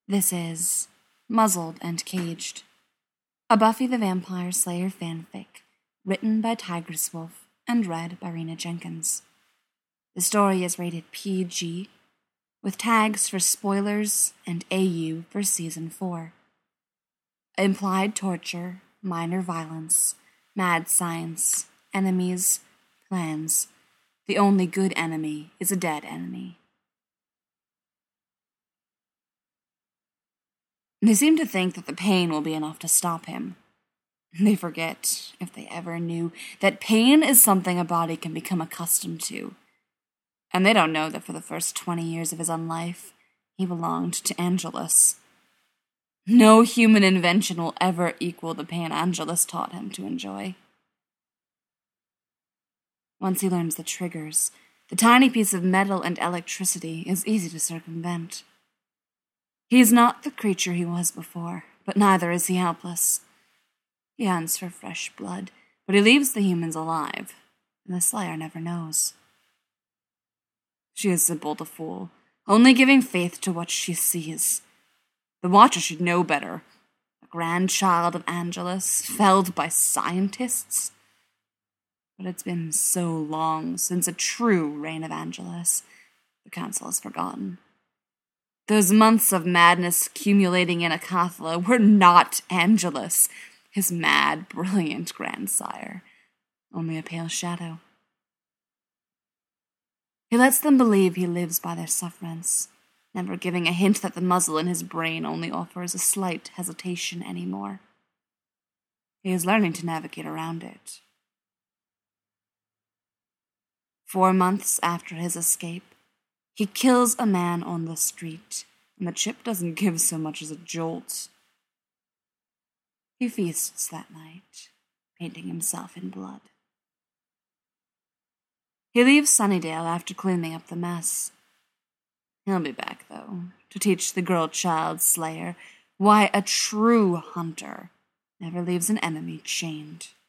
This is Muzzled and Caged, a Buffy the Vampire Slayer fanfic written by Tigress Wolf and read by Rena Jenkins. The story is rated PG, with tags for spoilers and AU for Season 4. Implied torture, minor violence, mad science, enemies, plans. The only good enemy is a dead enemy. They seem to think that the pain will be enough to stop him. They forget, if they ever knew, that pain is something a body can become accustomed to. And they don't know that for the first 20 years of his own life, he belonged to Angelus. No human invention will ever equal the pain Angelus taught him to enjoy. Once he learns the triggers, the tiny piece of metal and electricity is easy to circumvent. He is not the creature he was before, but neither is he helpless. He hunts for fresh blood, but he leaves the humans alive, and the Slayer never knows. She is Sybil the Fool, only giving faith to what she sees. The Watcher should know better. A grandchild of Angelus, felled by scientists. But it's been so long since a true reign of Angelus, the Council has forgotten. Those months of madness accumulating in Akathla were not Angelus, his mad, brilliant grandsire. Only a pale shadow. He lets them believe he lives by their sufferance, never giving a hint that the muzzle in his brain only offers a slight hesitation anymore. He is learning to navigate around it. 4 months after his escape, he kills a man on the street, and the chip doesn't give so much as a jolt. He feasts that night, painting himself in blood. He leaves Sunnydale after cleaning up the mess. He'll be back, though, to teach the girl-child Slayer why a true hunter never leaves an enemy chained.